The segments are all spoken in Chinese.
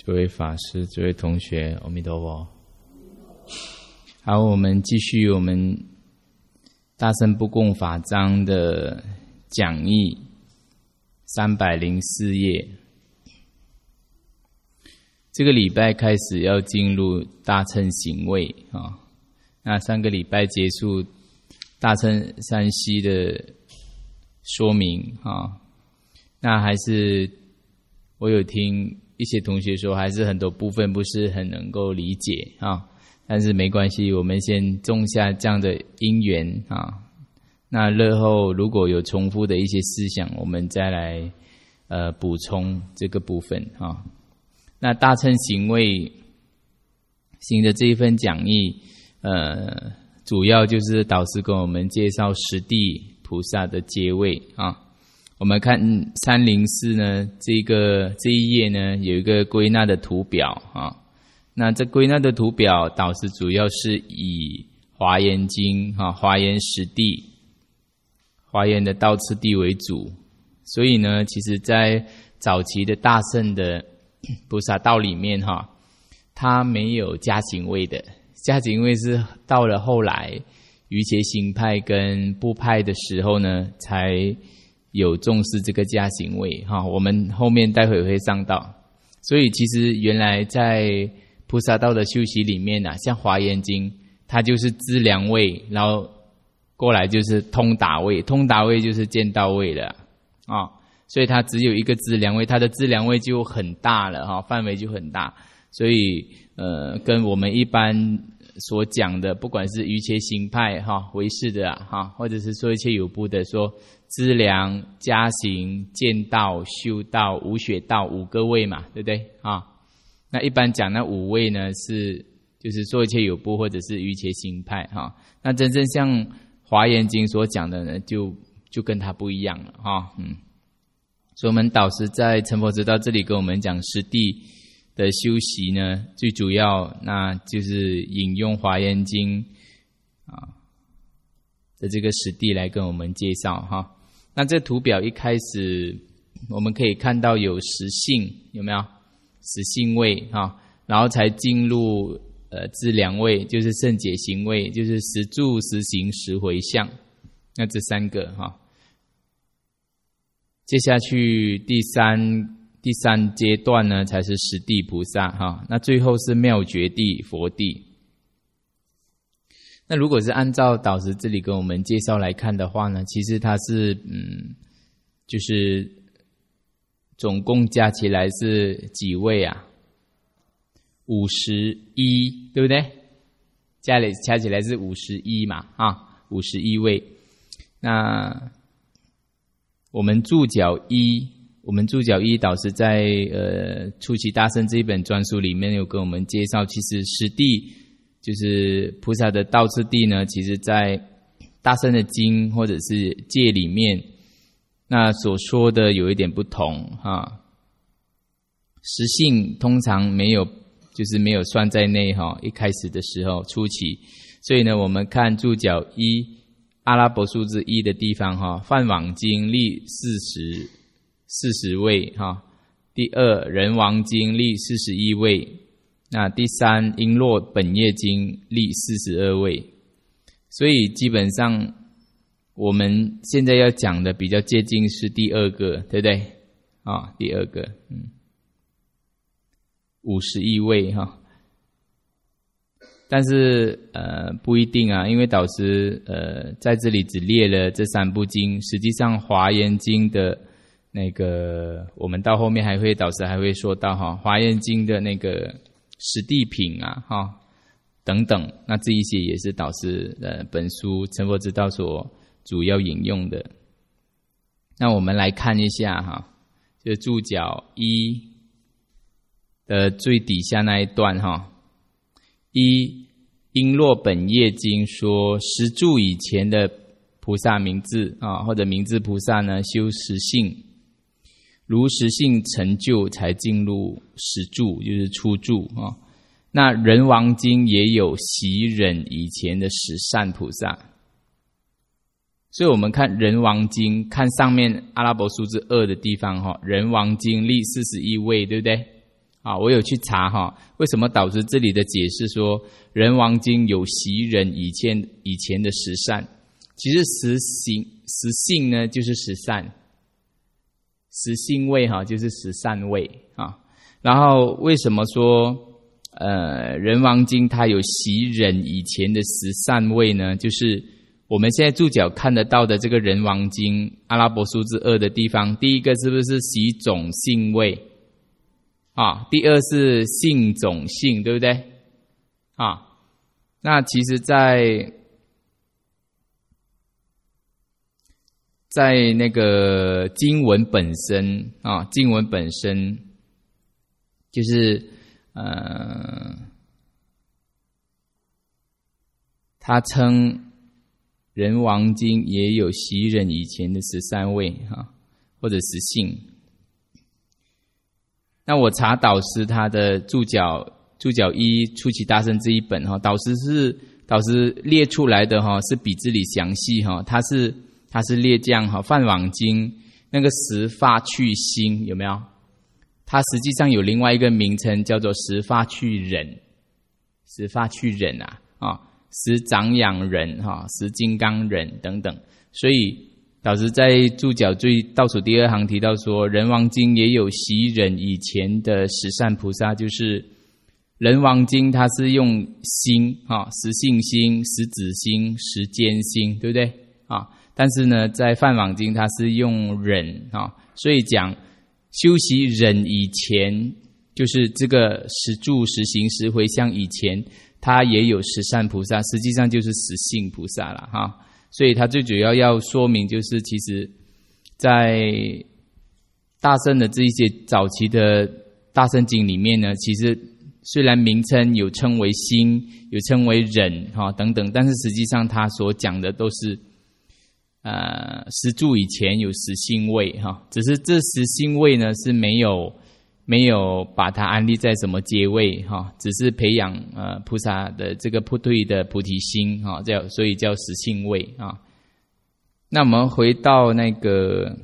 诸位法师、诸位同学，阿弥陀佛。好，我们继续我们大乘不共法章的讲义304页。这个礼拜开始要进入大乘行位啊。那上个礼拜结束大乘三息的说明啊。那还是我有听一些同学说，还是很多部分不是很能够理解啊。但是没关系，我们先种下这样的因缘啊。那日后如果有重复的一些思想，我们再来补充这个部分啊。那大乘行位行的这一份讲义，主要就是导师跟我们介绍十地菩萨的阶位啊。我们看304呢，这一页呢有一个归纳的图表啊。那这归纳的图表，导师主要是以华严经华严十地、华严的道次第为主。所以呢，其实在早期的大乘的菩萨道里面它没有加行位的，加行位是到了后来瑜伽行派跟部派的时候呢，才有重视这个加行位我们后面待会会上到。所以其实原来在菩萨道的修习里面像华严经，它就是资粮位，然后过来就是通达位，通达位就是见道位了所以它只有一个资粮位，它的资粮位就很大了范围就很大。所以跟我们一般所讲的，不管是瑜伽行派唯识的或者是说一切有部的，说资粮、加行、见道、修道、无学道5个位嘛，对不对那一般讲那5位呢，就是说一切有部或者是瑜伽行派那真正像华严经所讲的呢，就跟它不一样了所以我们导师在成佛之道这里跟我们讲十地的修习呢，最主要那就是引用华严经的这个十地来跟我们介绍那这图表一开始我们可以看到有十性，有没有十性位然后才进入资粮位，就是胜解行位，就是十住、十行、十回向。那这3个接下去第三阶段呢，才是十地菩萨那最后是妙觉地、佛地。那如果是按照导师这里跟我们介绍来看的话呢，其实它是就是总共加起来是几位51，对不对？加起来是51嘛51位。那我们注脚一导师在初期大乘这一本专书里面有跟我们介绍，其实十地就是菩萨的道次第呢，其实在大乘的经或者是戒里面，那所说的有一点不同十性通常没有算在内一开始的时候初期。所以呢，我们看注脚1阿拉伯数字1的地方梵网经立40位第2人王经立41位，那第3璎珞本业经立42位。所以基本上我们现在要讲的比较接近是第2个，对不对第2个51位但是不一定因为导师在这里只列了这3部经，实际上华严经的那个我们到后面导师还会说到华严经的那个十地品等等，那这一些也是导师本书成佛之道所主要引用的。那我们来看一下就是注脚1的最底下那一段璎珞本业经说十住以前的菩萨名字或者名字菩萨呢，修十性，如十性成就才进入十住，就是初住那人王经也有习忍以前的十善菩萨。所以我们看人王经，看上面阿拉伯数字2的地方人王经立41位，对不对啊，我有去查哈，为什么导师这里的解释说人王经有习人以前的十善，其实十性呢就是十善，十性位哈就是十善位啊。然后为什么说人王经它有习人以前的十善位呢？就是我们现在注脚看得到的这个人王经阿拉伯数字2的地方，第一个是不是习种性位啊？第二是性种性，对不对啊？那其实在那个经文本身啊，经文本身就是他称人王经也有习人以前的13位哈，或者十性。那我查导师他的注脚1出奇大圣这一本哈，导师列出来的哈是比这里详细哈，他是列这样哈，梵网经那个十发去心有没有？它实际上有另外一个名称叫做十发去忍，十发去忍啊，十长养忍哈，十金刚忍等等。所以导师在注脚最倒数第2行提到说，人王经也有习忍以前的十善菩萨，就是人王经它是用心啊，十性心、十子心、十间心，对不对啊？但是呢，在梵网经它是用忍啊，所以讲修习忍以前，就是这个十住、十行、十回向以前，它也有十善菩萨，实际上就是十性菩萨了哈。所以它最主要说明就是，其实在大乘的这一些早期的大乘经里面呢，其实虽然名称有称为心，有称为忍哈等等，但是实际上它所讲的都是十住以前有十性位哈，只是这十性位呢是没有把它安立在什么阶位哈，只是培养菩萨的这个不退的菩提心哈，所以叫十性位啊。那我们回到那个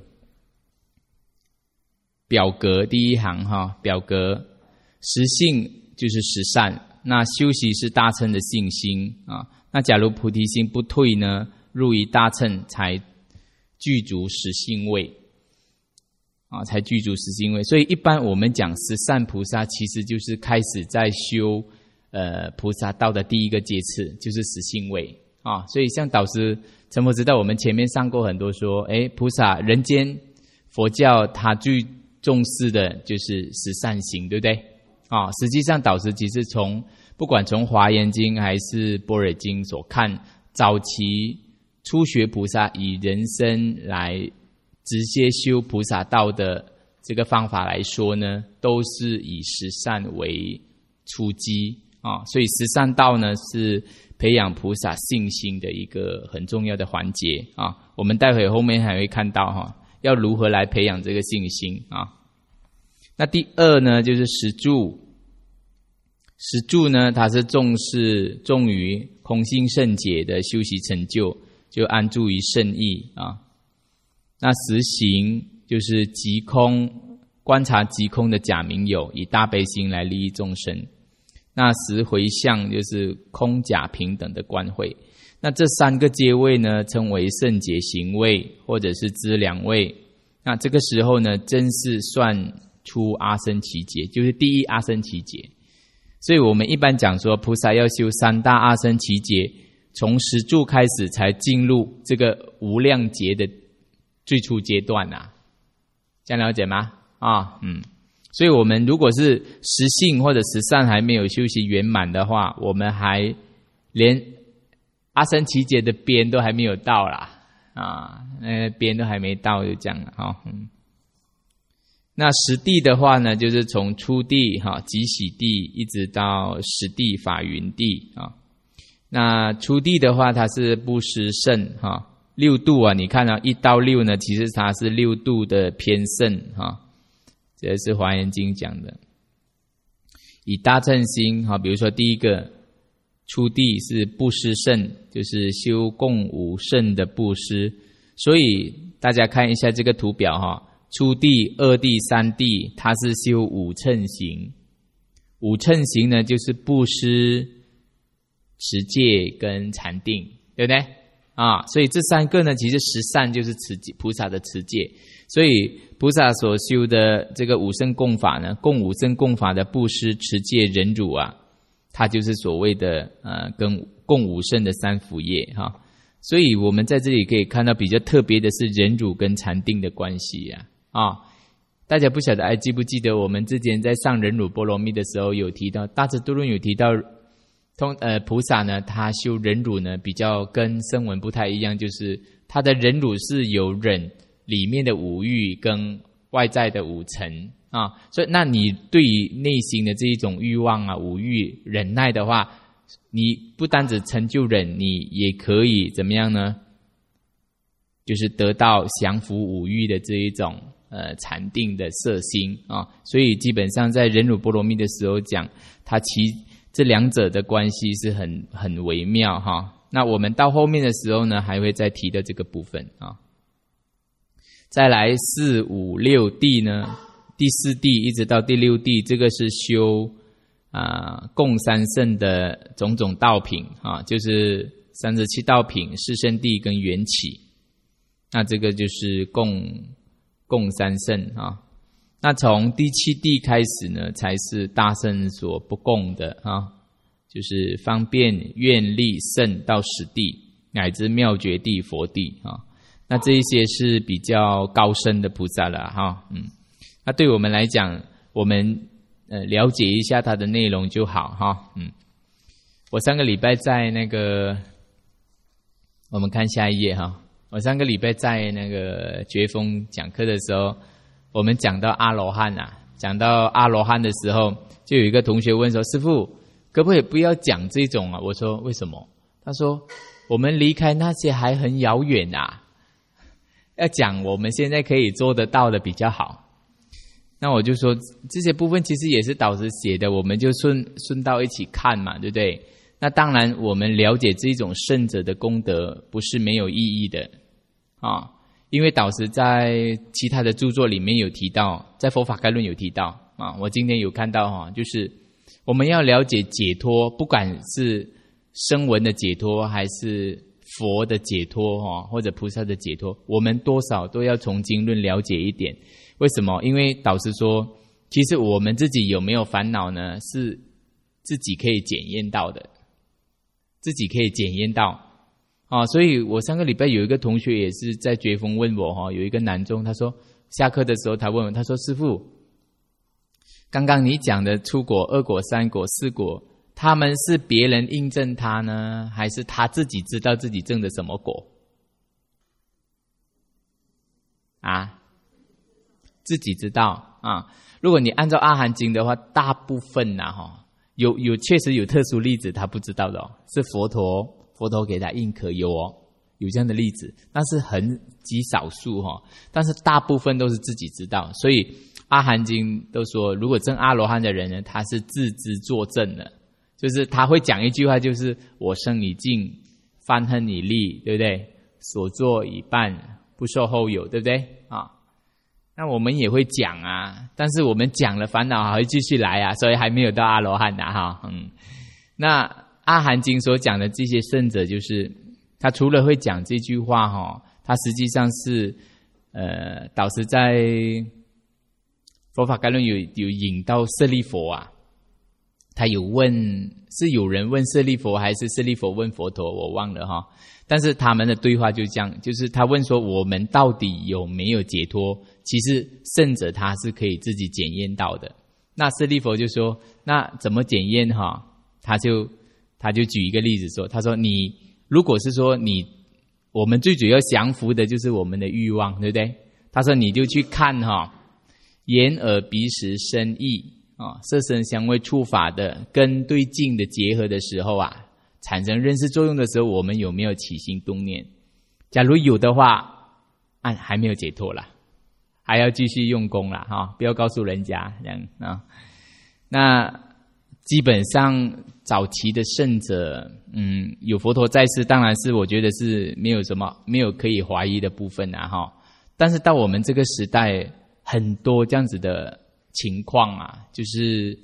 表格第1行哈，表格十性就是十善，那修习是大乘的信心啊。那假如菩提心不退呢，入于大乘才具足十性位啊，才具足十性位。所以一般我们讲十善菩萨，其实就是开始在修菩萨道的第一个阶次，就是十性位啊。所以像导师陈佛知道，我们前面上过很多说，菩萨人间佛教他最重视的就是十善行，对不对啊？实际上导师其实不管从华严经还是般若经所看，早期初学菩萨以人身来直接修菩萨道的这个方法来说呢，都是以十善为初基啊，所以十善道呢是培养菩萨信心的一个很重要的环节啊。我们待会后面还会看到哈，要如何来培养这个信心啊。那第2呢，就是十住。十住呢，它是重于空性圣解的修习成就，就安住于圣意啊。那十行就是即空，观察即空的假名有，以大悲心来利益众生。那十回向就是空假平等的观慧。那这3个阶位呢，称为圣解行位或者是资粮位。那这个时候呢，真是算出阿僧祇劫，就是第一阿僧祇劫。所以我们一般讲说，菩萨要修3大阿僧祇劫，从十住开始才进入这个无量劫的最初阶段啊，这样了解吗？所以我们如果是十性或者十善还没有修习圆满的话，我们还连阿僧祇劫的边都还没有到啦边都还没到，就这样了哈。那十地的话呢，就是从初地哈即喜地一直到十地法云地啊。那初地的话，它是布施胜哈，6度啊，你看啊1到6呢，其实它是6度的偏胜哈，这是华严经讲的。以大乘心哈，比如说第一个初地是布施胜，就是修共无胜的布施，所以大家看一下这个图表哈。初地、2地、3地，它是修5乘行五乘行呢，就是布施、持戒跟禅定，对不对？所以这三个呢，其实十善就是持戒，菩萨的持戒。所以菩萨所修的这个五乘供法呢，供五乘供法的布施、持戒、忍辱啊，它就是所谓的跟供五乘的三福业哈。所以我们在这里可以看到比较特别的是忍辱跟禅定的关系大家不晓得还记不记得我们之前在上忍辱波罗蜜的时候有提到，大智度论有提到菩萨呢，他修忍辱呢比较跟声闻不太一样，就是他的忍辱是有忍里面的五欲跟外在的五尘所以那你对于内心的这一种欲望五欲忍耐的话，你不单只成就忍，你也可以怎么样呢？就是得到降伏五欲的这一种禅定的色心所以基本上在忍辱波罗蜜的时候讲，它这两者的关系是很微妙那我们到后面的时候呢，还会再提到这个部分再来4、5、6地呢，第4地一直到第6地，这个是修供三圣的种种道品就是37道品、四圣地跟缘起。那这个就是供三圣那从第7地开始呢，才是大圣所不供的就是方便、愿力、圣到10地，乃至妙觉地、佛地那这一些是比较高深的菩萨了那对我们来讲，我们了解一下它的内容就好我上个礼拜在那个，我们看下一页我上个礼拜在那个觉峰讲课的时候，我们讲到阿罗汉讲到阿罗汉的时候，就有一个同学问说：“师父，可不可以不要讲这种我说：“为什么？”他说：“我们离开那些还很遥远要讲我们现在可以做得到的比较好。”那我就说这些部分其实也是导师写的，我们就顺道一起看嘛，对不对？那当然我们了解这种圣者的功德不是没有意义的因为导师在其他的著作里面有提到，在佛法概论有提到我今天有看到就是我们要了解解脱，不管是声闻的解脱还是佛的解脱或者菩萨的解脱，我们多少都要从经论了解一点。为什么？因为导师说，其实我们自己有没有烦恼呢，是自己可以检验到的，自己可以检验到所以我上个礼拜有一个同学也是在觉峰问我有一个男众，他说下课的时候他问我，他说：“师父，刚刚你讲的初果、二果、三果、四果，他们是别人印证他呢，还是他自己知道自己证的什么果？”自己知道如果你按照阿含经的话，大部分有确实有特殊例子他不知道的是佛陀给他印可有有这样的例子，但是很极少数但是大部分都是自己知道。所以阿含经都说，如果证阿罗汉的人呢，他是自知作证的，就是他会讲一句话，就是我生已尽，犯恨已立，对不对？所作已办，不受后有，对不对那我们也会讲但是我们讲了烦恼还会继续来所以还没有到阿罗汉那阿含经所讲的这些圣者，就是他除了会讲这句话他实际上是导师在佛法概论有引到舍利佛他有问，是有人问舍利佛还是舍利佛问佛陀，我忘了但是他们的对话就这样，就是他问说我们到底有没有解脱，其实圣者他是可以自己检验到的。那舍利佛就说，那怎么检验他就举一个例子说，他说你如果是说我们最主要降服的就是我们的欲望，对不对？他说你就去看眼耳鼻舌身意色声香味触法的跟对境的结合的时候产生认识作用的时候，我们有没有起心动念？假如有的话还没有解脱啦，还要继续用功啦不要告诉人家这样那基本上早期的圣者有佛陀在世，当然是我觉得是没有可以怀疑的部分但是到我们这个时代，很多这样子的情况就是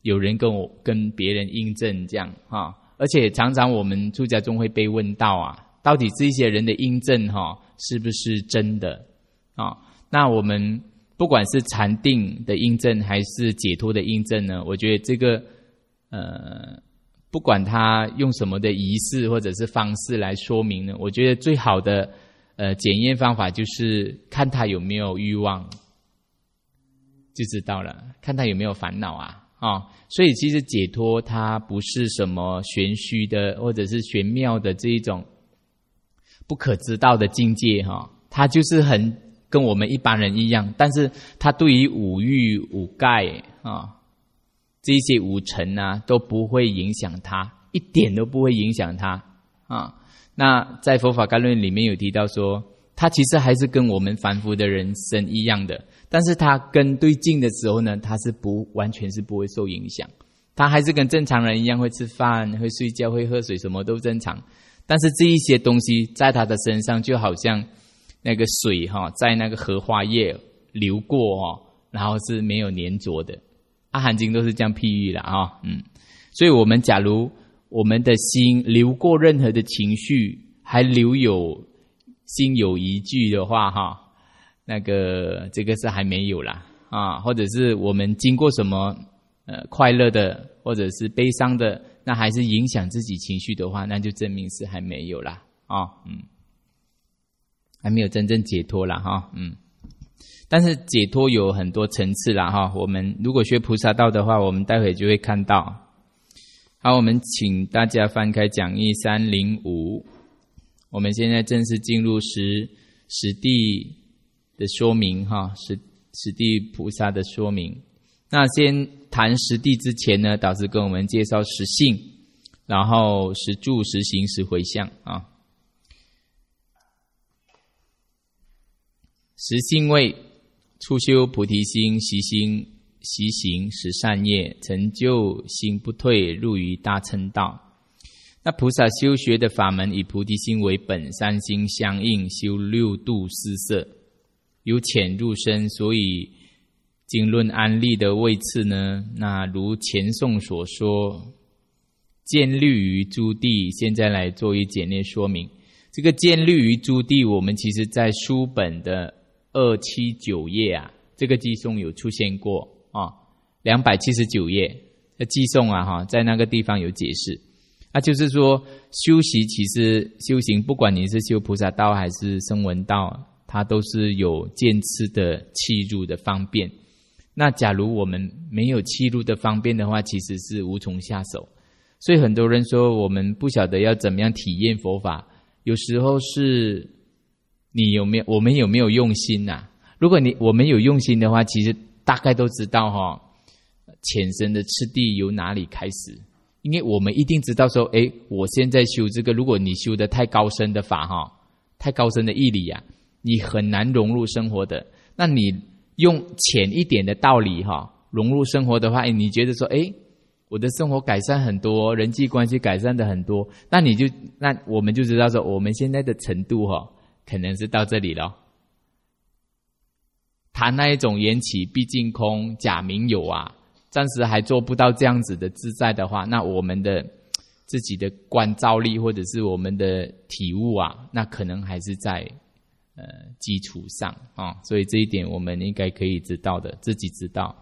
有人跟别人印证这样啊，而且常常我们出家中会被问到啊，到底这些人的印证是不是真的啊？那我们不管是禅定的印证还是解脱的印证呢，我觉得这个不管他用什么的仪式或者是方式来说明呢，我觉得最好的检验方法就是看他有没有欲望，就知道了，看他有没有烦恼啊。所以其实解脱它不是什么玄虚的或者是玄妙的这一种不可知道的境界它就是很跟我们一般人一样，但是它对于五欲五盖这些五尘啊都不会影响它，一点都不会影响它那在佛法概论里面有提到说，它其实还是跟我们凡夫的人生一样的，但是它跟对境的时候呢，它是完全是不会受影响，它还是跟正常人一样会吃饭会睡觉会喝水，什么都正常，但是这一些东西在他的身上就好像那个水在那个荷花叶流过然后是没有粘着的，阿含经都是这样譬喻啦所以我们假如我们的心流过任何的情绪，还留有心有疑惧的话那个这个是还没有啦或者是我们经过什么快乐的或者是悲伤的，那还是影响自己情绪的话，那就证明是还没有啦还没有真正解脱啦但是解脱有很多层次啦我们如果学菩萨道的话，我们待会就会看到。好，我们请大家翻开讲义305，我们现在正式进入实地的说明实地菩萨的说明。那先谈实地之前呢，导师跟我们介绍实性，然后实住、实行、实回向实性位初修菩提心，习行十善业，成就心不退，入于大乘道。那菩萨修学的法门以菩提心为本，三心相应，修六度四摄，由浅入深，所以经论安立的位次呢，那如前颂所说，见律于诸地。现在来做一简略说明。这个见律于诸地，我们其实在书本的279页这个偈颂有出现过279页的偈颂在那个地方有解释。就是说修习，其实修行不管你是修菩萨道还是声闻道，它都是有渐次的契入的方便。那假如我们没有契入的方便的话，其实是无从下手。所以很多人说我们不晓得要怎么样体验佛法，有时候是我们有没有用心如果我们有用心的话，其实大概都知道浅深的次第由哪里开始。因为我们一定知道说我现在修这个，如果你修的太高深的法太高深的义理你很难融入生活的。那你用浅一点的道理融入生活的话，你觉得说我的生活改善很多，人际关系改善的很多，那我们就知道说我们现在的程度可能是到这里了。谈那一种缘起毕竟空，假名有暂时还做不到这样子的自在的话，那我们的自己的观照力或者是我们的体悟那可能还是在基础上所以这一点我们应该可以知道的，自己知道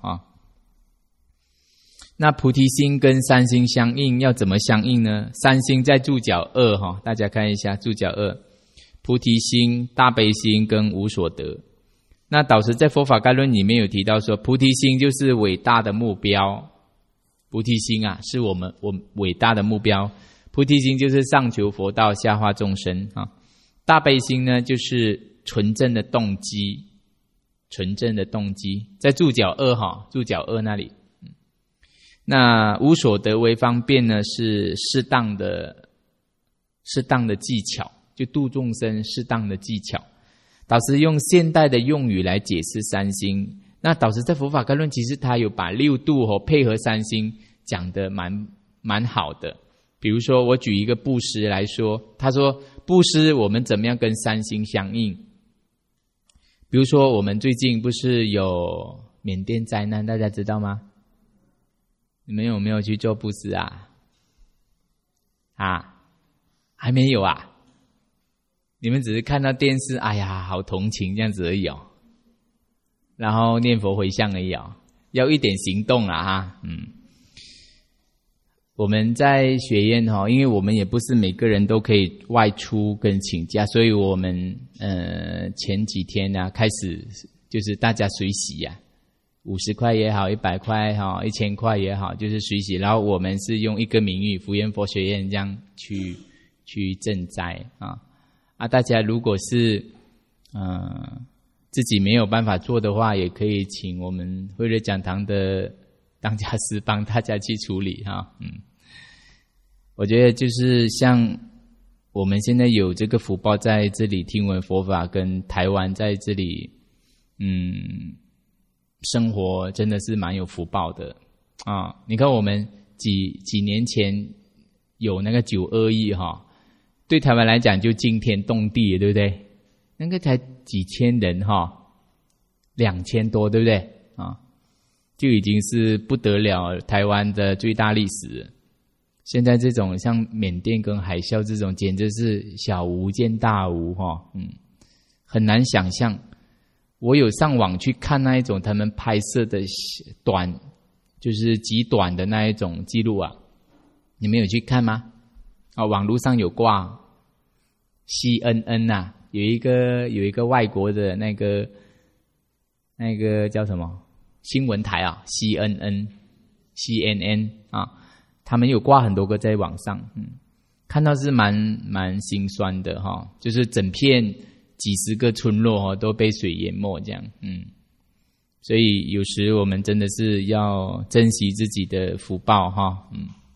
那菩提心跟三心相应，要怎么相应呢？三心在注脚2大家看一下注脚2，菩提心、大悲心跟无所得。那导师在佛法概论里面有提到说，菩提心就是伟大的目标，菩提心是我们伟大的目标，菩提心就是上求佛道，下化众生大悲心呢就是纯正的动机，在注脚2注脚2那里。那无所得为方便呢，是适当的技巧，就度众生适当的技巧。导师用现代的用语来解释三心。那导师在佛法概论其实他有把六度配合三心讲得蛮好的。比如说我举一个布施来说，他说布施我们怎么样跟三心相应。比如说我们最近不是有缅甸灾难，大家知道吗？ 你们有没有去做布施啊？还没有啊？你们只是看到电视，哎呀，好同情这样子而已哦。然后念佛回向而已哦，要一点行动啦哈。我们在学院哈，因为我们也不是每个人都可以外出跟请假，所以我们前几天呢开始就是大家随喜呀，50块也好，100块哈，1000块也好，就是随喜。然后我们是用一个名誉福源佛学院这样去赈灾啊。大家如果是自己没有办法做的话，也可以请我们慧热讲堂的当家师帮大家去处理哈。我觉得就是像我们现在有这个福报在这里听闻佛法，跟台湾在这里生活，真的是蛮有福报的啊。你看我们几年前有那个921哈，对台湾来讲就惊天动地，对不对？那个才几千人哈，2000多，对不对啊？就已经是不得了，台湾的最大历史。现在这种像缅甸跟海啸这种，简直是小巫见大巫哈，很难想象。我有上网去看那一种他们拍摄的短，就是极短的那一种记录啊，你们有去看吗？网络上有挂 CNN 啊，有一个外国的那个叫什么新闻台啊 CNN 啊，他们有挂很多个在网上，看到是蛮心酸的哈，就是整片几十个村落都被水淹没这样，所以有时我们真的是要珍惜自己的福报哈，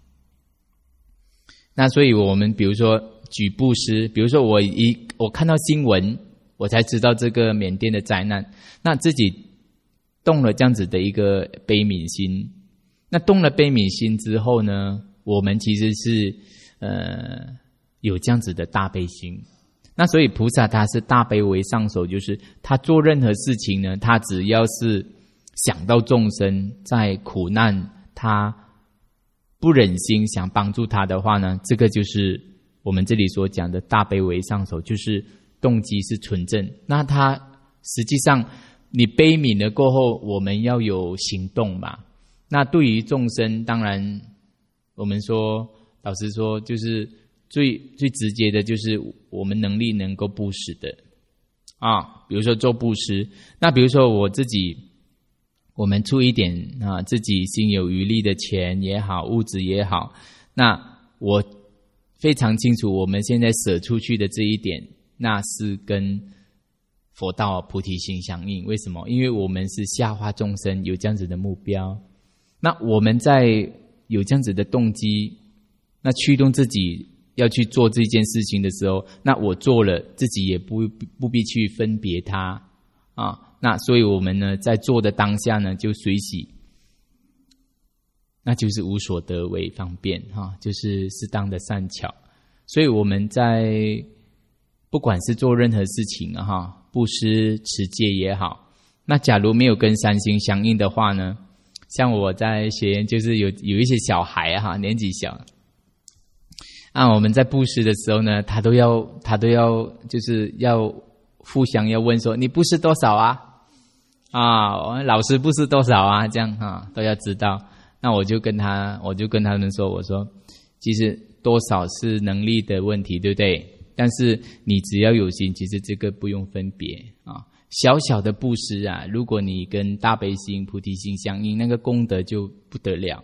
那所以我们比如说举布施，比如说我看到新闻，我才知道这个缅甸的灾难，那自己动了这样子的一个悲悯心。那动了悲悯心之后呢，我们其实是有这样子的大悲心。那所以菩萨他是大悲为上首，就是他做任何事情呢，他只要是想到众生在苦难，他不忍心想帮助他的话呢，这个就是我们这里所讲的大悲为上首，就是动机是纯正。那他实际上你悲悯了过后，我们要有行动嘛。那对于众生，当然我们说，老实说，就是最直接的，就是我们能力能够布施的啊，比如说做布施。那比如说我自己，我们出一点自己心有余力的钱也好，物质也好，那我非常清楚，我们现在舍出去的这一点，那是跟佛道菩提心相应。为什么？因为我们是下化众生，有这样子的目标。那我们在有这样子的动机，那驱动自己要去做这件事情的时候，那我做了，自己也不必去分别它啊。那所以我们呢，在做的当下呢，就随喜，那就是无所得为方便哈，就是适当的善巧。所以我们在不管是做任何事情布施持戒也好，那假如没有跟三心相应的话呢，像我在学院就是有一些小孩年纪小我们在布施的时候呢，他都要就是要互相要问说，你布施多少老师布施多少这样都要知道。那我就跟他们说，我说其实多少是能力的问题，对不对？但是你只要有心，其实这个不用分别小小的布施如果你跟大悲心、菩提心相应，那个功德就不得了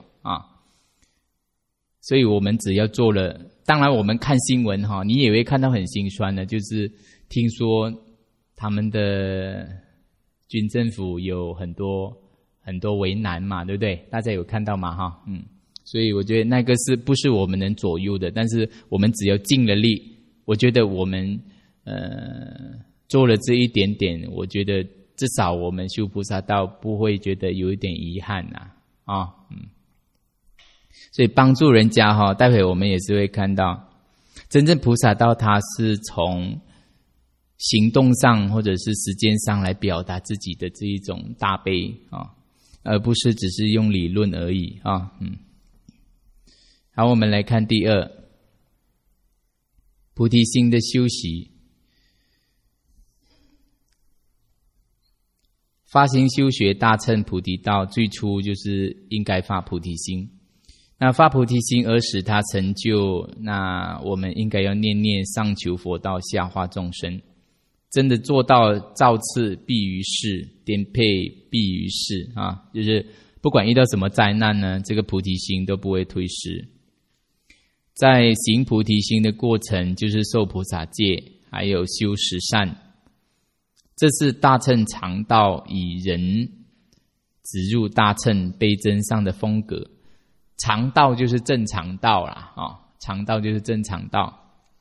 所以我们只要做了，当然我们看新闻你也会看到很心酸的，就是听说他们的军政府有很多为难嘛，对不对？大家有看到吗？所以我觉得那个不是我们能左右的，但是我们只要尽了力，我觉得我们做了这一点点，我觉得至少我们修菩萨道不会觉得有一点遗憾所以帮助人家待会我们也是会看到，真正菩萨道它是从行动上或者是时间上来表达自己的这一种大悲而不是只是用理论而已啊。好，我们来看第二，菩提心的修习。发心修学大乘菩提道，最初就是应该发菩提心。那发菩提心而使它成就，那我们应该要念念上求佛道，下化众生。真的做到造次必于事，颠沛必于事啊！就是不管遇到什么灾难呢，这个菩提心都不会退失。在行菩提心的过程，就是受菩萨戒，还有修十善。这是大乘常道以人直入大乘悲真上的风格。常道就是正常道啦，常道就是正常道。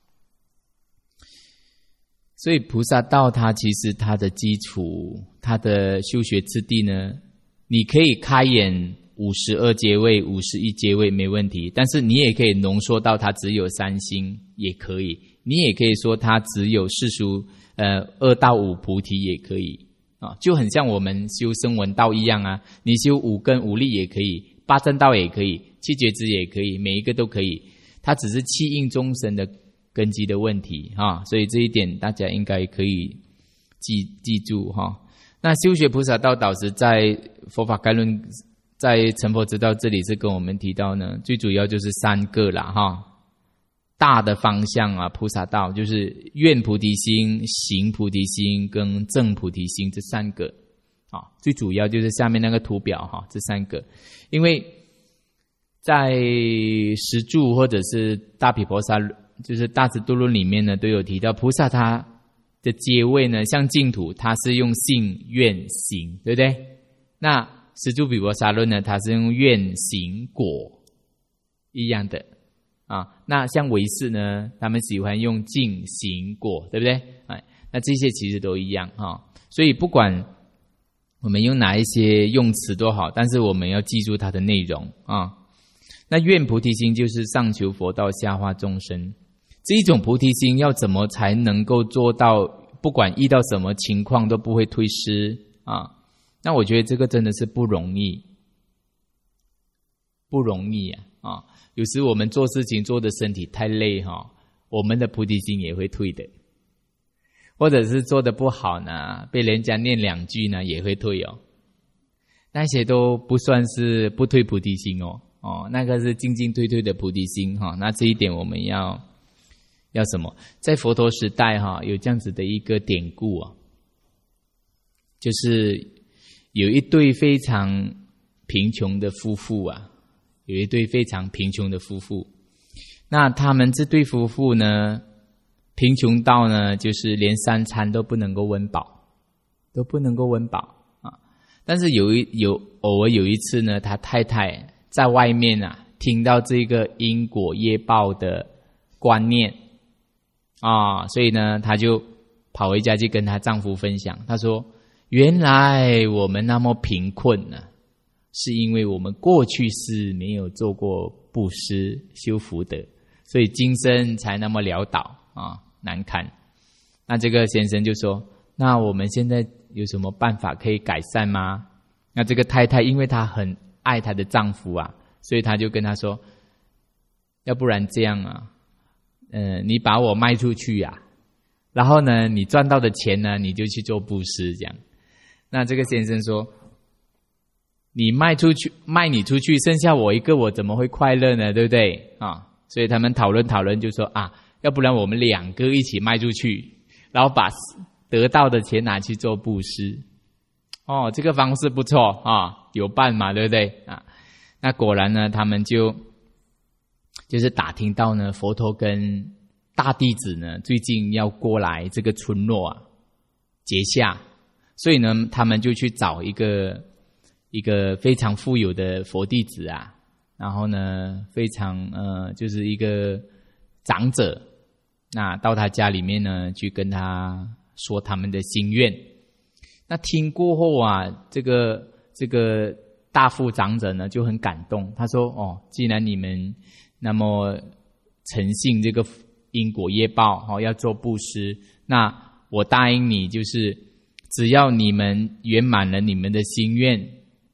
所以菩萨道它其实它的基础，它的修学之地呢，你可以开演52阶位、51阶位没问题，但是你也可以浓缩到它只有3星也可以，你也可以说它只有世俗2到5菩提也可以啊，就很像我们修声闻道一样啊，你修5根5力也可以，8正道也可以，7觉支也可以，每一个都可以，它只是契应众生的根基的问题哈，所以这一点大家应该可以记住哈。那修学菩萨道导师在佛法概论，在成佛之道这里是跟我们提到呢，最主要就是3个啦哈，大的方向啊，菩萨道就是愿菩提心、行菩提心跟证菩提心这3个啊，最主要就是下面那个图表哈，这3个，因为在十住或者是大毗婆沙，就是大智度论里面呢，都有提到菩萨他的阶位呢，像净土，它是用信、愿、行，对不对？那十住毗婆沙论呢，它是用愿、行、果一样的啊。那像唯识呢，他们喜欢用净、行、果，对不对？那这些其实都一样哈。所以不管我们用哪一些用词都好，但是我们要记住它的内容啊。那愿菩提心就是上求佛道，下化众生。这一种菩提心要怎么才能够做到不管遇到什么情况都不会退失啊？那我觉得这个真的是不容易啊！有时我们做事情做的身体太累哈，我们的菩提心也会退的，或者是做的不好呢，被人家念2句呢也会退哦。那些都不算是不退菩提心哦，那个是进进退退的菩提心哈。那这一点我们要什么？在佛陀时代哈，有这样子的一个典故啊，就是有一对非常贫穷的夫妇啊，那他们这对夫妇呢，贫穷到呢，就是连3餐都不能够温饱啊。但是偶尔有一次呢，他太太在外面啊，听到这个因果业报的观念啊，所以呢，她就跑回家去跟她丈夫分享。她说：“原来我们那么贫困呢，是因为我们过去是没有做过布施修福德，所以今生才那么潦倒啊，难堪。”那这个先生就说：“那我们现在有什么办法可以改善吗？”那这个太太因为她很爱她的丈夫啊，所以她就跟他说：“要不然这样啊。你把我卖出去啊，然后呢，你赚到的钱呢，你就去做布施这样。”那这个先生说：“你卖你出去，剩下我一个，我怎么会快乐呢？对不对啊？”所以他们讨论就说啊，要不然我们2个一起卖出去，然后把得到的钱拿去做布施。哦，这个方式不错啊，有办嘛，对不对啊？那果然呢，他们就是打听到呢，佛陀跟大弟子呢最近要过来这个村落啊结下，所以呢，他们就去找一个非常富有的佛弟子啊，然后呢，非常就是一个长者，那到他家里面呢，去跟他说他们的心愿。那听过后啊，这个大富长者呢就很感动，他说：“哦，既然你们那么诚信这个因果业报要做布施，那我答应你，就是只要你们圆满了你们的心愿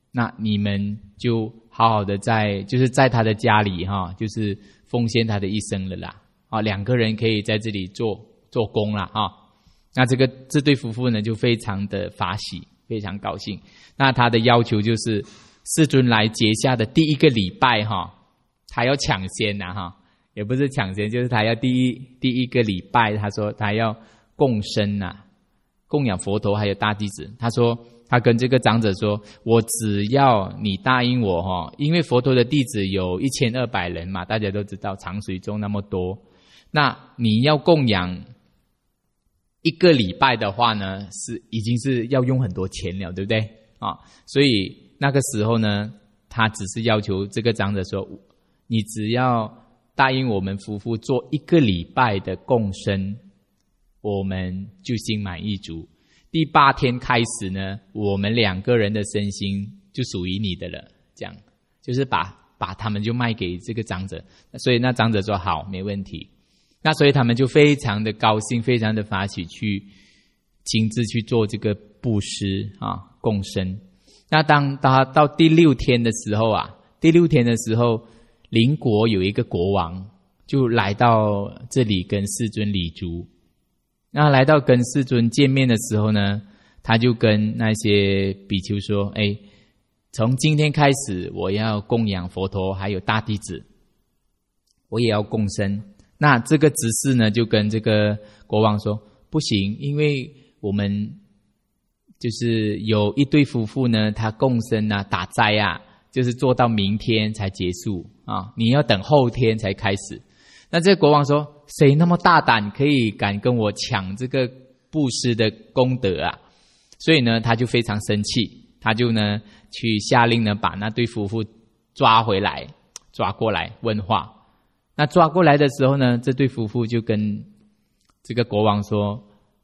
那你们就好好的就是在他的家里哈，就是奉献他的一生了啦。2个人可以在这里做工啦啊。那这对夫妇呢就非常的发喜，非常高兴。那他的要求就是世尊来结下的第一个礼拜哈，他要抢先呐哈，也不是抢先，就是他要第一个礼拜，他说他要供生呐，供养佛陀还有大弟子。他说他跟这个长者说，我只要你答应我哈，因为佛陀的弟子有1200人嘛，大家都知道长水中那么多，那你要供养1个礼拜的话呢，已经是要用很多钱了，对不对啊？所以那个时候呢，他只是要求这个长者说，你只要答应我们夫妇做1个礼拜的供生，我们就心满意足。第8天开始呢，我们2个人的身心就属于你的了。这样就是把他们就卖给这个长者。所以那长者说好，没问题。那所以他们就非常的高兴，非常的发起去亲自去做这个布施啊，供生。那当他到第6天的时候啊，邻国有一个国王就来到这里跟世尊礼足。那来到跟世尊见面的时候呢，他就跟那些比丘说，从今天开始我要供养佛陀还有大弟子，我也要供生。那这个执事呢就跟这个国王说，不行，因为我们就是有一对夫妇呢，他供生啊打斋啊，就是做到明天才结束啊，你要等后天才开始。那这个国王说，谁那么大胆可以敢跟我抢这个布施的功德啊？所以呢他就非常生气，他就呢去下令呢把那对夫妇抓过来问话。那抓过来的时候呢，这对夫妇就跟这个国王说，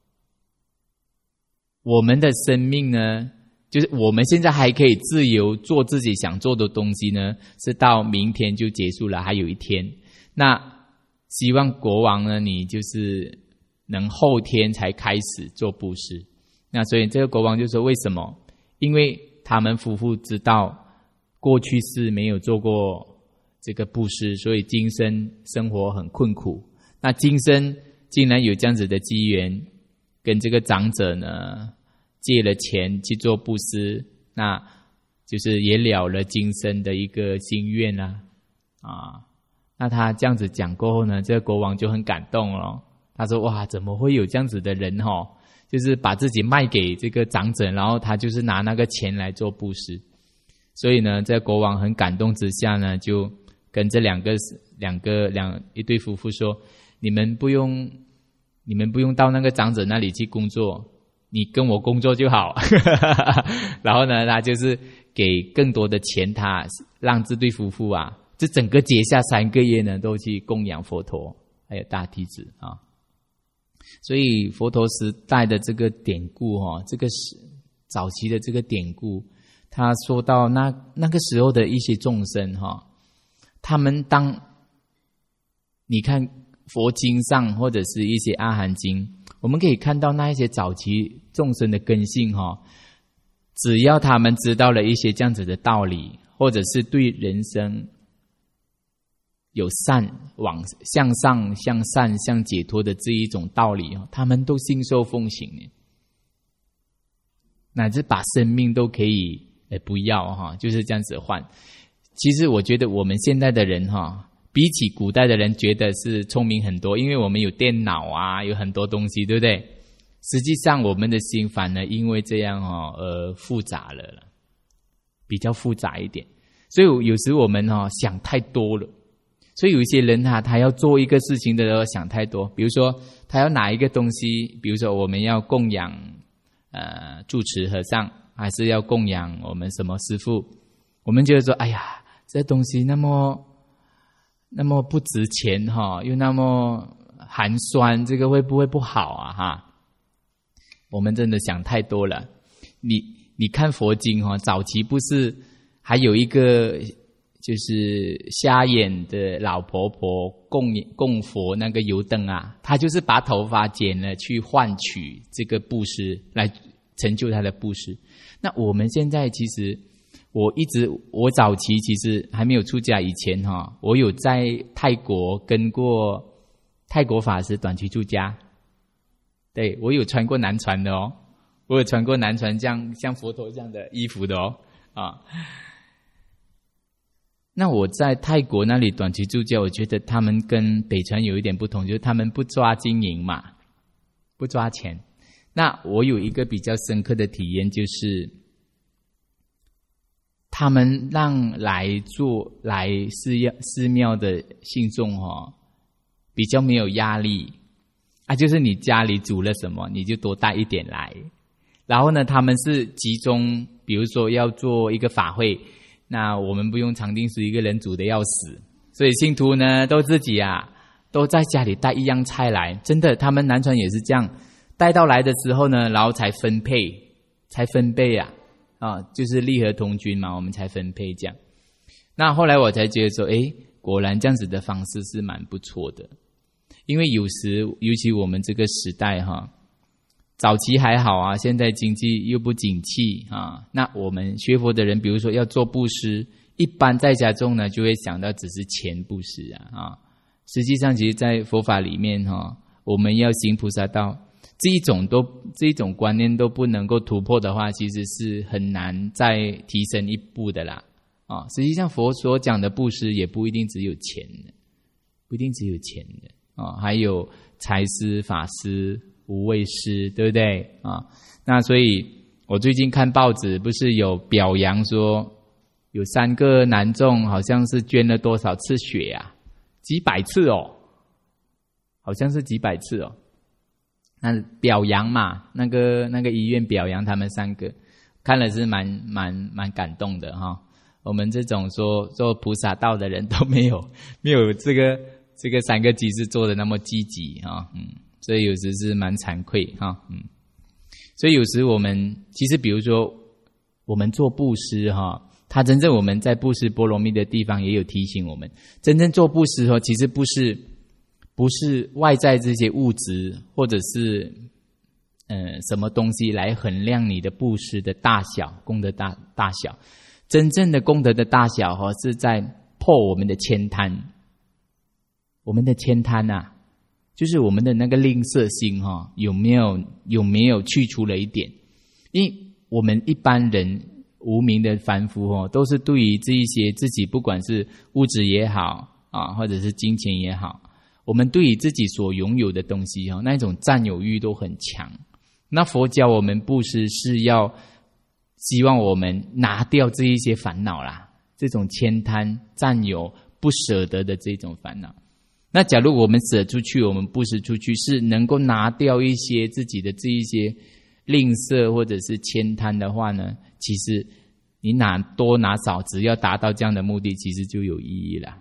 我们的生命呢，就是我们现在还可以自由做自己想做的东西呢，是到明天就结束了，还有1天。那希望国王呢，你就是能后天才开始做布施。那所以这个国王就说，为什么？因为他们夫妇知道过去是没有做过这个布施，所以今生生活很困苦。那今生竟然有这样子的机缘，跟这个长者呢借了钱去做布施，那就是也了了今生的一个心愿啊。那他这样子讲过后呢，这个国王就很感动了。他说，哇，怎么会有这样子的人就是把自己卖给这个长者，然后他就是拿那个钱来做布施。所以呢，这个国王很感动之下呢，就跟这一对夫妇说，你们不用到那个长者那里去工作，你跟我工作就好。然后呢，他就是给更多的钱他，让这对夫妇啊，这整个结下3个月呢，都去供养佛陀还有大弟子啊。所以佛陀时代的这个典故这个早期的这个典故，他说到那个时候的一些众生他们当你看佛经上或者是一些阿含经，我们可以看到那一些早期众生的根性只要他们知道了一些这样子的道理，或者是对人生有向上向善向解脱的这一种道理，他们都信受奉行，乃至把生命都可以不要就是这样子换。其实我觉得我们现在的人比起古代的人觉得是聪明很多，因为我们有电脑啊，有很多东西，对不对？实际上我们的心反而因为这样复杂了，比较复杂一点。所以有时我们想太多了。所以有一些人他要做一个事情的时候想太多，比如说他要拿一个东西，比如说我们要供养住持和尚，还是要供养我们什么师父，我们觉得说，哎呀，这东西那么不值钱又那么寒酸，这个会不会不好啊我们真的想太多了。你看佛经早期不是还有一个就是瞎眼的老婆婆供佛那个油灯啊，她就是把头发剪了去换取这个布施，来成就她的布施。那我们现在其实我早期其实还没有出家以前我有在泰国跟过泰国法师短期出家。对，我有穿过南传的我有穿过南传像佛陀这样的衣服的那我在泰国那里短期出家，我觉得他们跟北传有一点不同，就是他们不抓经营嘛，不抓钱。那我有一个比较深刻的体验，就是他们让来寺庙的信众比较没有压力就是你家里煮了什么你就多带一点来。然后呢，他们是集中，比如说要做一个法会，那我们不用常定师一个人煮的要死，所以信徒呢都自己都在家里带一样菜来。真的，他们南传也是这样，带到来的时候呢，然后才分配就是利和同均嘛，我们才分配这样。那后来我才觉得说，果然这样子的方式是蛮不错的。因为有时尤其我们这个时代早期还好现在经济又不景气那我们学佛的人，比如说要做布施，一般在家中呢就会想到只是钱布施实际上其实在佛法里面我们要行菩萨道，这一种观念都不能够突破的话，其实是很难再提升一步的啦实际上佛所讲的布施也不一定只有钱的，不一定只有钱的还有财施、法施、无畏施，对不对那所以我最近看报纸，不是有表扬说有3个男众好像是捐了多少次血几百次好像是几百次那表扬嘛，那个医院表扬他们3个，看了是蛮感动的我们这种说做菩萨道的人都没有这个3个居士做的那么积极所以有时是蛮惭愧所以有时我们其实比如说我们做布施他真正我们在布施波罗蜜的地方也有提醒我们，真正做布施其实不是外在这些物质或者是什么东西来衡量你的布施的大小，功德大小。真正的功德的大小是在破我们的悭贪。我们的悭贪就是我们的那个吝啬心有没有去除了一点。因为我们一般人无明的凡夫都是对于这一些自己不管是物质也好或者是金钱也好，我们对于自己所拥有的东西那种占有欲都很强。那佛教我们布施是要希望我们拿掉这一些烦恼啦，这种悭贪、占有、不舍得的这种烦恼。那假如我们舍出去，我们布施出去，是能够拿掉一些自己的这一些吝啬或者是悭贪的话呢，其实你拿多拿少，只要达到这样的目的，其实就有意义了。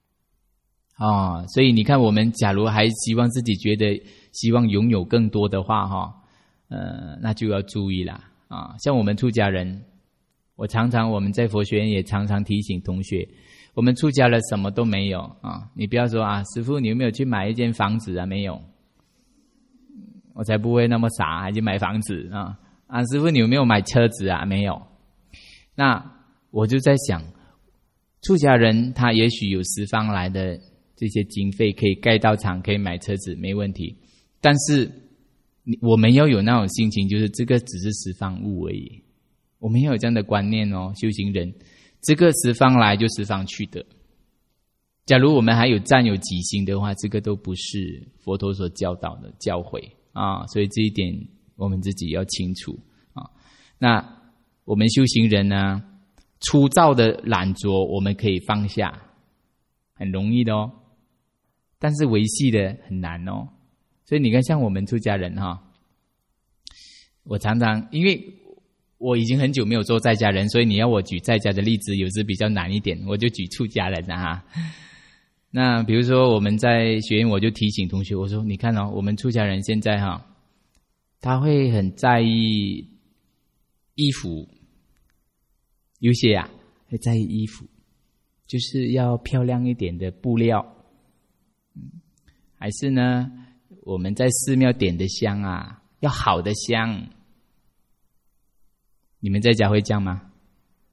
所以你看，我们假如还希望自己觉得希望拥有更多的话那就要注意啦像我们出家人，我们在佛学院也常常提醒同学，我们出家了什么都没有你不要说师父你有没有去买一间房子没有，我才不会那么傻还去买房子师父你有没有买车子没有。那我就在想，出家人他也许有十方来的这些经费，可以盖道场，可以买车子，没问题。但是我们要有那种心情，就是这个只是十方物而已。我们要有这样的观念修行人，这个十方来就十方去的。假如我们还有占有己心的话，这个都不是佛陀所教导的教诲所以这一点我们自己要清楚那我们修行人呢，粗糙的懒惰我们可以放下，很容易的但是维系的很难所以你看，像我们出家人我常常因为我已经很久没有做在家人，所以你要我举在家的例子，有时比较难一点，我就举出家人那比如说我们在学院，我就提醒同学，我说你看我们出家人现在他会很在意衣服，有些会在意衣服，就是要漂亮一点的布料还是呢我们在寺庙点的香要好的香。你们在家会这样吗？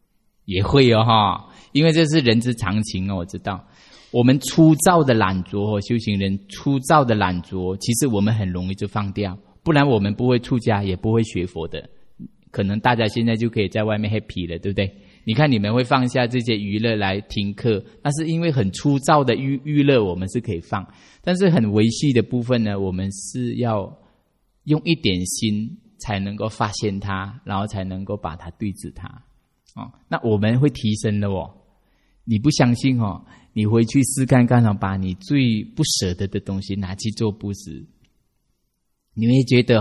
也会哦哈，因为这是人之常情哦，我知道。我们粗糙的懒惰，修行人粗糙的懒惰，其实我们很容易就放掉，不然我们不会出家，也不会学佛的。可能大家现在就可以在外面 happy 了，对不对？你看你们会放下这些娱乐来听课，那是因为很粗糙的娱乐我们是可以放，但是很维系的部分呢，我们是要用一点心才能够发现它，然后才能够把它对治它。那我们会提升的哦。你不相信哦，你回去试看看哦，把你最不舍得的东西拿去做布施，你会觉得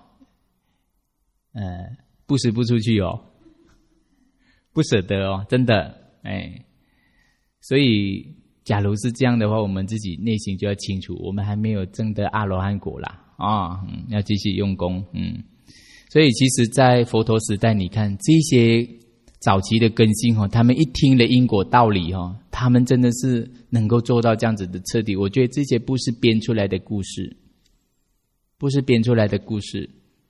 布施不出去哦，不舍得哦，真的所以假如是这样的话，我们自己内心就要清楚，我们还没有证得阿罗汉果啦要继续用功所以其实在佛陀时代，你看这些早期的根性他们一听了因果道理他们真的是能够做到这样子的彻底。我觉得这些不是编出来的故事，不是编出来的故事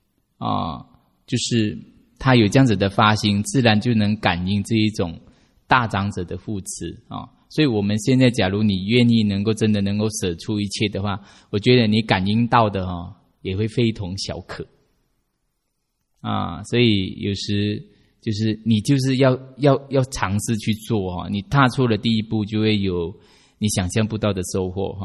就是他有这样子的发心，自然就能感应这一种大长者的护持所以我们现在假如你愿意能够真的能够舍出一切的话，我觉得你感应到的也会非同小可所以有时就是你就是要尝试去做你踏出了第一步，就会有你想象不到的收获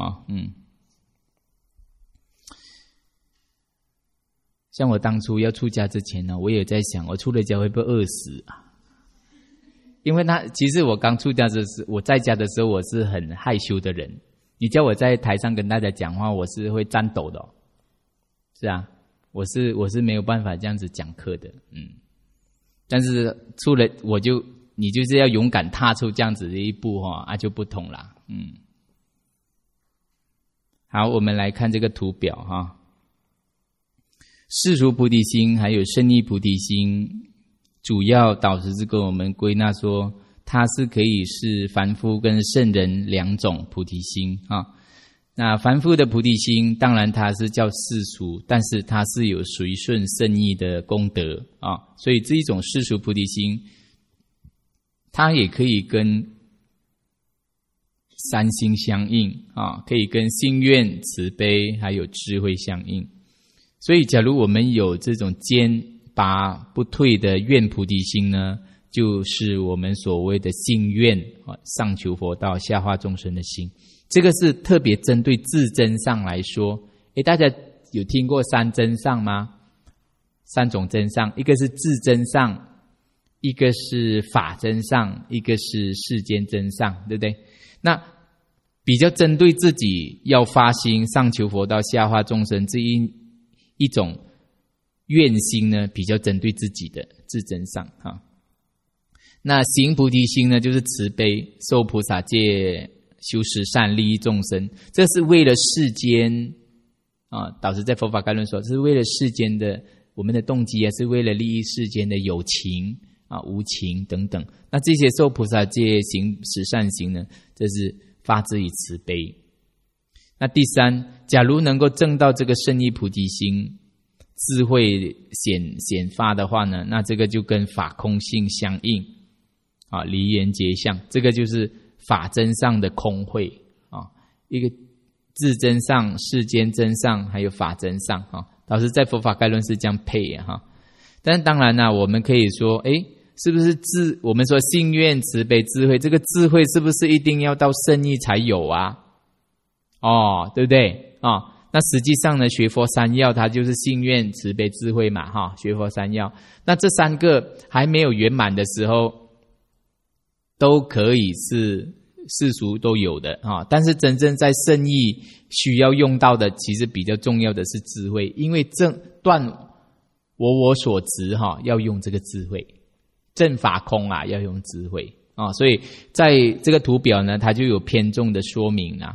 像我当初要出家之前呢，我也在想，我出了家会不会饿死因为其实我刚出家的时候，我在家的时候我是很害羞的人，你叫我在台上跟大家讲话，我是会颤抖的是啊，我是没有办法这样子讲课的但是出了你就是要勇敢踏出这样子的一步就不同啦好，我们来看这个图表世俗菩提心还有胜义菩提心，主要导师是跟我们归纳说，它是可以是凡夫跟圣人两种菩提心那凡夫的菩提心，当然它是叫世俗，但是它是有随顺圣义的功德所以这一种世俗菩提心，它也可以跟三心相应可以跟心愿、慈悲还有智慧相应。所以假如我们有这种坚拔不退的愿菩提心呢，就是我们所谓的信愿上求佛道下化众生的心。这个是特别针对自真上来说大家有听过三真上吗？三种真上，一个是自真上，一个是法真上，一个是世间真上，对不对？那比较针对自己要发心上求佛道下化众生这一种愿心呢，比较针对自己的自真上那行菩提心呢，就是慈悲受菩萨戒修十善利益众生，这是为了世间导师在佛法概论说，这是为了世间的我们的动机是为了利益世间的有情无情等等。那这些受菩萨戒行十善行呢，这是发自于慈悲。那第三，假如能够证到这个胜义菩提心，智慧显发的话呢，那这个就跟法空性相应离缘结相，这个就是法真上的空慧一个自真上、世间真上还有法真上导师在佛法概论是这样配但是当然我们可以说是不是我们说信愿慈悲智慧，这个智慧是不是一定要到胜义才有对不对那实际上呢，学佛三要它就是信愿慈悲智慧嘛学佛三要，那这三个还没有圆满的时候都可以是世俗都有的但是真正在圣义需要用到的，其实比较重要的是智慧，因为断我所执要用这个智慧，正法空要用智慧所以在这个图表呢，它就有偏重的说明了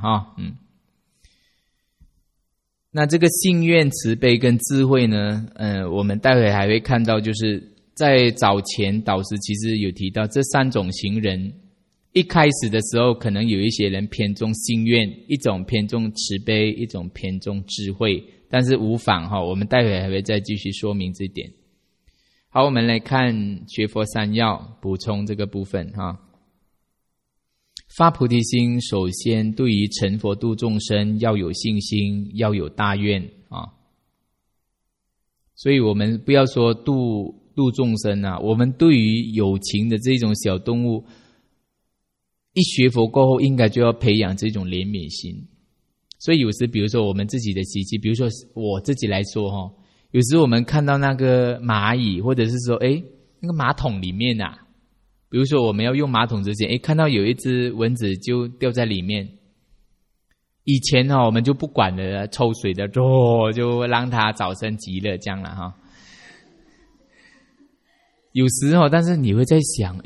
那这个信愿慈悲跟智慧呢我们待会还会看到，就是在早前导师其实有提到这三种行人，一开始的时候可能有一些人偏重信愿，一种偏重慈悲，一种偏重智慧，但是无妨我们待会还会再继续说明这点。 好，我们来看学佛三要，补充这个部分哈。发菩提心，首先对于成佛度众生要有信心，要有大愿啊。所以我们不要说度众生啊，我们对于有情的这种小动物，一学佛过后，应该就要培养这种怜悯心。所以有时，比如说我们自己的习气，比如说我自己来说哈，有时我们看到那个蚂蚁，或者是说，那个马桶里面啊，比如说我们要用马桶之前，看到有一只蚊子就掉在里面。以前我们就不管了，抽水的就让它早生极乐这样了哈。有时但是你会在想，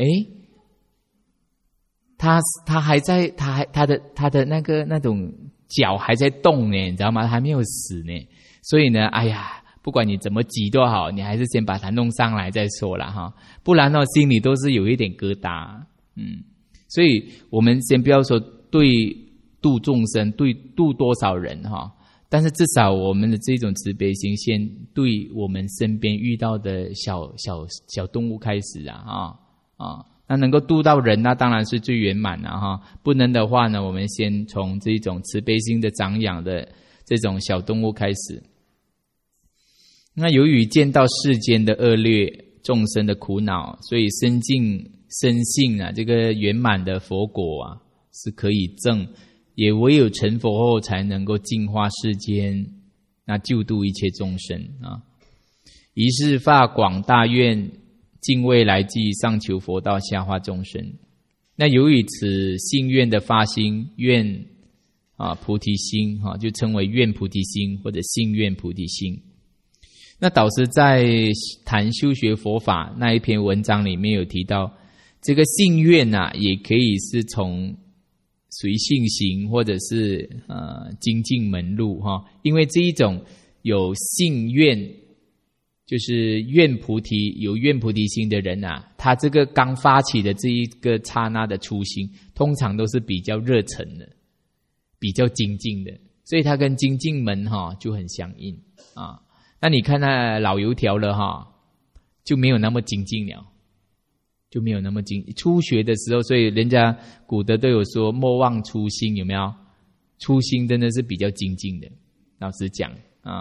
它还在，它的那种脚还在动呢，你知道吗？它还没有死呢。所以呢，不管你怎么挤都好，你还是先把它弄上来再说了哈，不然心里都是有一点疙瘩。所以我们先不要说对度众生，对度多少人哈，但是至少我们的这种慈悲心，先对我们身边遇到的小动物开始那能够度到人，那当然是最圆满了哈。不能的话呢，我们先从这种慈悲心的长养的这种小动物开始。那由于见到世间的恶劣、众生的苦恼，所以深信这个圆满的佛果是可以证，也唯有成佛后才能够净化世间，那救度一切众生于是发广大愿，尽未来际上求佛道，下化众生。那由于此信愿的发心，愿菩提心就称为愿菩提心或者信愿菩提心。那导师在谈修学佛法那一篇文章里面有提到，这个信愿也可以是从随信行或者是精进门路因为这一种有信愿，就是愿菩提有愿菩提心的人他这个刚发起的这一个刹那的初心，通常都是比较热忱的，比较精进的，所以他跟精进门就很相应那你看那老油条了就没有那么精进了，就没有那么初学的时候，所以人家古德都有说莫忘初心，有没有？初心真的是比较精进的，老实讲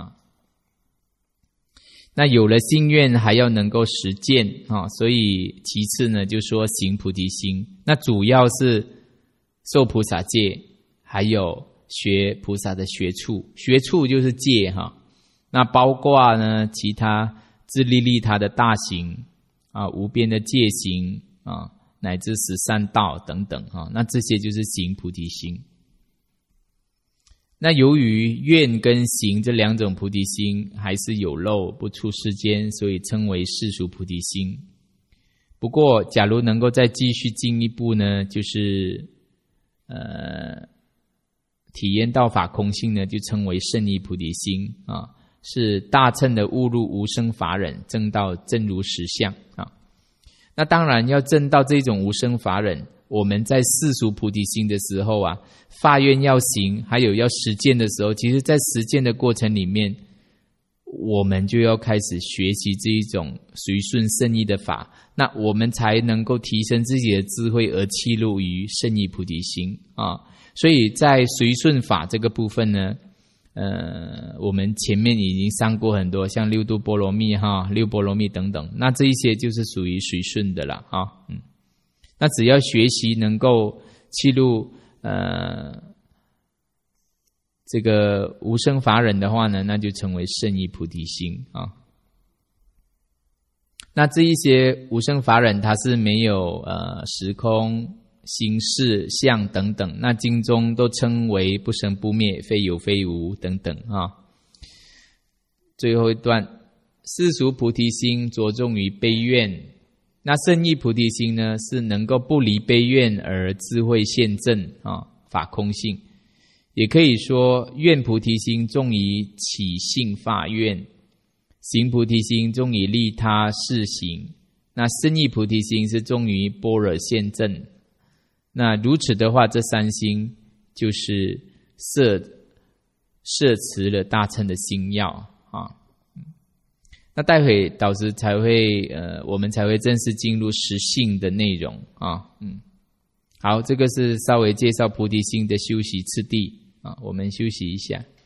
那有了心愿，还要能够实践所以其次呢，就说行菩提心。那主要是受菩萨戒，还有学菩萨的学处，学处就是戒那包括呢其他自利利他的大行无边的戒行乃至13道等等那这些就是行菩提心。那由于愿跟行这两种菩提心还是有漏不出世间，所以称为世俗菩提心。不过假如能够再继续进一步呢，就是体验到法空性呢，就称为胜义菩提心是大乘的悟入无生法忍，证到真如实相那当然要证到这种无生法忍，我们在世俗菩提心的时候发愿要行，还有要实践的时候，其实在实践的过程里面，我们就要开始学习这一种随顺胜义的法，那我们才能够提升自己的智慧，而契入于胜义菩提心所以在随顺法这个部分呢，我们前面已经上过很多，像六度波罗蜜六波罗蜜等等，那这一些就是属于随顺的了那只要学习能够契入这个无生法忍的话呢，那就成为胜义菩提心那这一些无生法忍它是没有时空形式相等等，那经中都称为不生不灭，非有非无等等最后一段，世俗菩提心着重于悲愿，那胜义菩提心呢，是能够不离悲愿而智慧现证法空性。也可以说愿菩提心重于起信发愿，行菩提心重于利他事行，那胜义菩提心是重于般若现证。那如此的话，这三心就是摄持了大乘的心要那待会导师才会我们才会正式进入实性的内容啊。好，这个是稍微介绍菩提心的修习次第啊，我们休息一下。